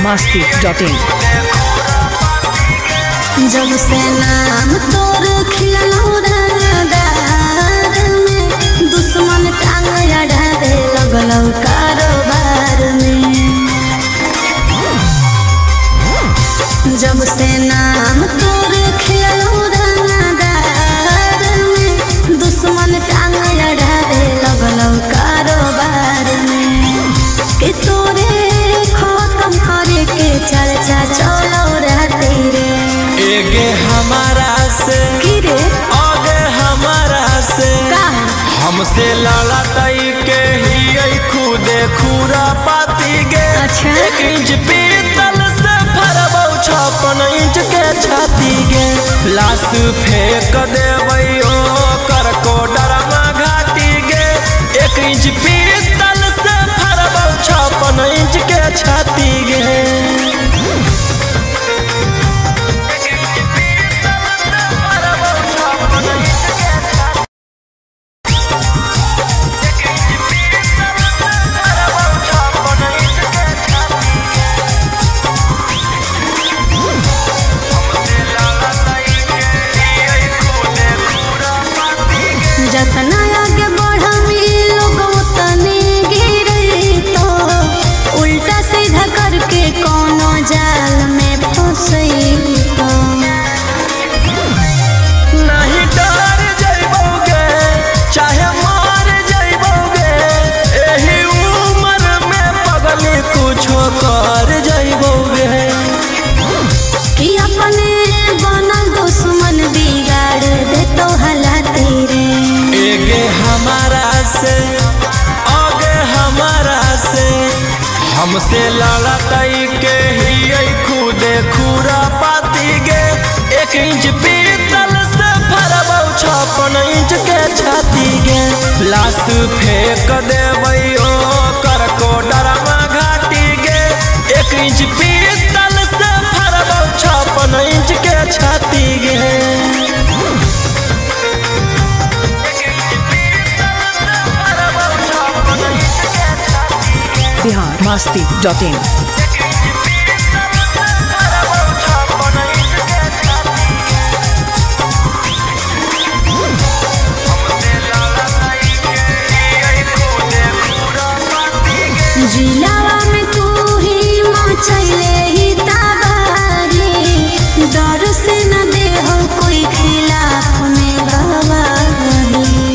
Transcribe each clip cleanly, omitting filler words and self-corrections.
biharmasti.in। जब से नाम तोर खिललो रंगदार में दुश्मन टांग अड़ावे लगलो कारोबार में। जब से नाम तोर खिललो रंगदार में दुश्मन टांग अड़ावे लगलो कारोबार में। कि तोरे खत्म करे के चर्चा चलो रहती रे। एगे हमारा से रे आगे हमारा से हमसे लड़ा तई के ही खुदे खूरा पाती गे। अच्छा। 1 इंच पीतल से फरबौ 56 इंच के छाती गे। लाश फेंक देबै ओ कर को डरमा घाटी गे। 1 इंच पीतल से फरबौ 56 इंच के छाती गे। जतना आगे बढ़मी लोग उतने गिरे तो उल्टा सीधा करके कोनो जाल में फंसई तो। नहीं डर जइबोगे चाहे मार जइबोगे। एही उम्र में पगली कुछो कर जइबोगे। कि अपने बनल दुश्मन बिगाड़ दे तो हालात रे। एगे हमारा से आगे हमारा से हमसे लड़तई के ही खुदे खूरा पाती गे। 1 इंच पीतल से फरबौ 56 इंच के छाती गे। लाश फेंक देबै ओ कर को डरमा घाटी गे। 1 इंच पीतल से फरबौ 56 इंच के छाती गे। biharmasti.in। जिलावा में तू ही मचले ही ताबारी। डर से न दे हो कोई खिलाफ में गवाही।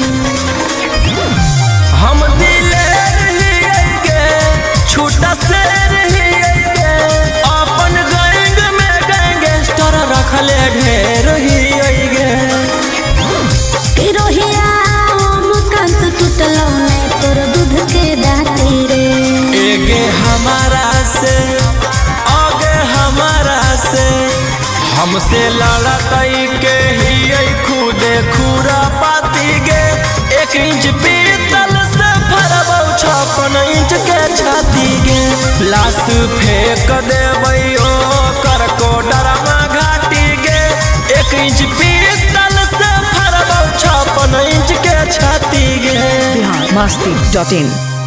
हम दिलेर ही गे छूटा शेर ही गे। अपन गैंग में गैंगस्टर रखले ढेर ही गे। कि रोहिया मुकंत टूटलो में तोर दूध के दाती रे। एगे हमारा से आगे हमारा से हमसे लड़तई के ही खुदे खूरा पाती गे। 1 इंच पीतल से फरबौ 56 इंच के छाती गे। लाश फेंक देबै ओ कर को डरमा घाटी गे। 1 इंच पीतल से फरबौ 56 इंच के छाती गे। biharmasti.in।